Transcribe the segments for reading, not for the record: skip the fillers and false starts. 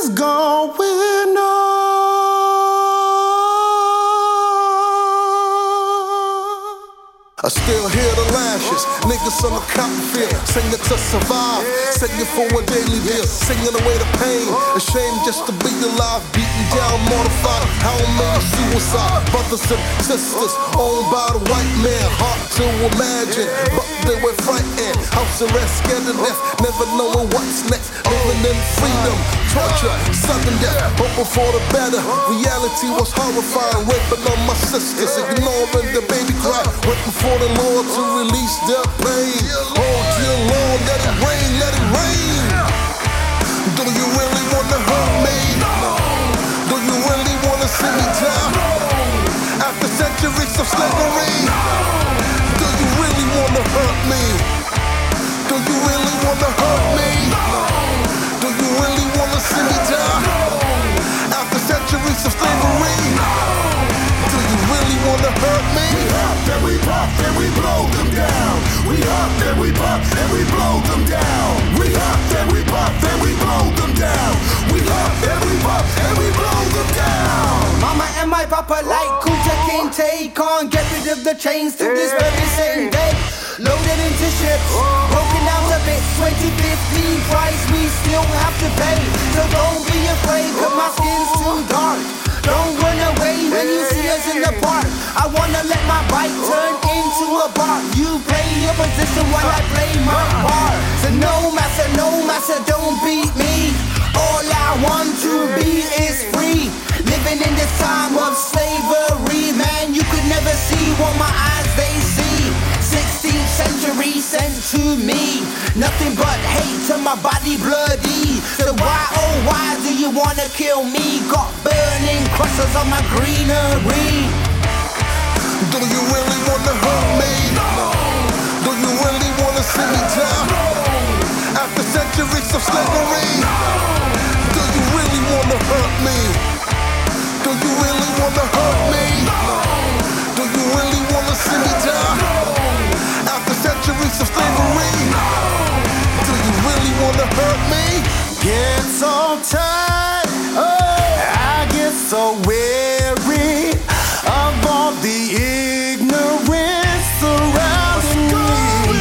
is going on? I still hear the lashes, niggas on the cotton field, singing to survive, singing for a daily deal, singing away the pain, ashamed just to be alive, beaten down, mortified, how many suicide, brothers and sisters, owned by the white man, hard to imagine, but they were frightened, house arrest, scared to death, never knowing what's next, living in freedom, torture, sudden death, hoping for the better, reality was horrifying, raping on my sisters, ignoring the baby cry, waiting for the Lord to release their pain. Oh dear Lord, let it rain, let it rain. Do you really wanna hurt me? Do you really wanna see me die? After centuries of slavery, do you really wanna hurt me? Do you really wanna hurt me? Do you really wanna see me die? After centuries of slavery, do you really wanna hurt me? We up, then we pop, then we blow them down. We up, then we pop, then we blow them down. We up, then we pop, then we blow them down. We up, then we pop, and we blow them down. Mama and my papa like Kunta Kinte, can't get rid of the chains till this very same day. Loaded into ships, broken down to bits. 2015 price we still have to pay. So don't be afraid, cause my skin's too dark. Don't run away when you see us in the park. I wanna let my bike turn into a bar. You play your position while I play my part. So no master, don't beat me. All I want to be is free. Living in this time of slavery, man, you could never see what my eyes they see. 16th century sent to me, nothing but hate to my body bloody. So why, oh why do you wanna kill me? Got burning crosses on my greenery. Do you really wanna hurt me? Do you really wanna see me die? After centuries of slavery, do you really wanna hurt me? Do you really wanna hurt me? Do you really wanna see me die? After centuries of slavery, do you really wanna hurt me? Get so tired, I get so weary of all the ignorance surrounding me.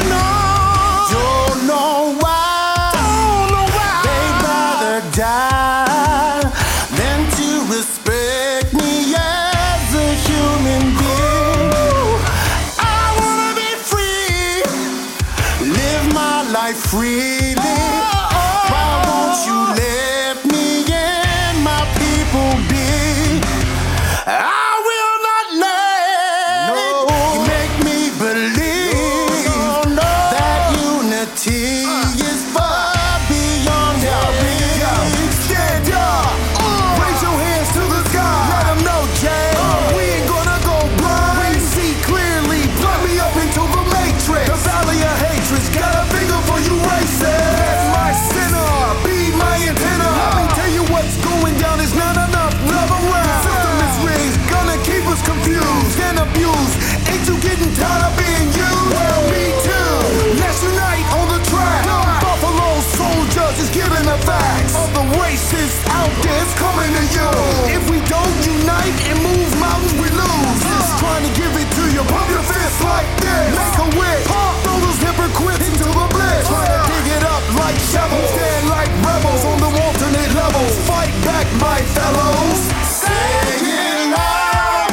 Don't know why they'd rather die than to respect me as a human being. I wanna be free, live my life freely. Why won't you let me and my people be? I will not let you make me believe that unity is far beyond our reach. Stand up, raise your hands to the sky. Let them know, Jay, we ain't gonna go blind. We see clearly, plug me up into the matrix. The valley of hatred's got a finger for you racist. That's my sinner, be my antenna. Let me tell you what's going down is not enough love around. The system is rigged, gonna keep us confused and abused. Ain't you getting tired of being used? Well, me too. Let's unite on the track. Buffalo soldiers is giving the facts of the racists out there. It's coming to you. If we don't unite and move mountains, we lose. Just trying to give it to you. Pump your fist like this. Make a wish. Throw those hypocrites into the bliss. Try to dig it up like shovels. Stand like rebels on the alternate levels. Fight back, my fellows. Say it loud,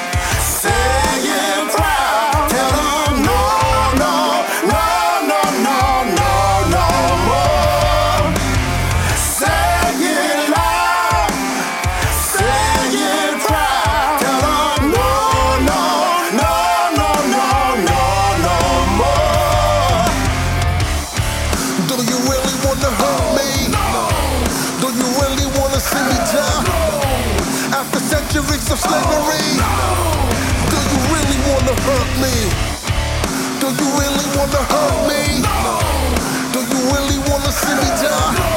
say it proud. Tell them no, no, no, no, no, no, no more. Say it loud, say it proud. Tell them no, no, no, no, no, no, no more. Do you really wanna hurt me? Do you really wanna see me die? After centuries of slavery, do you really wanna hurt me? Do you really wanna hurt me? Do you really wanna see me die?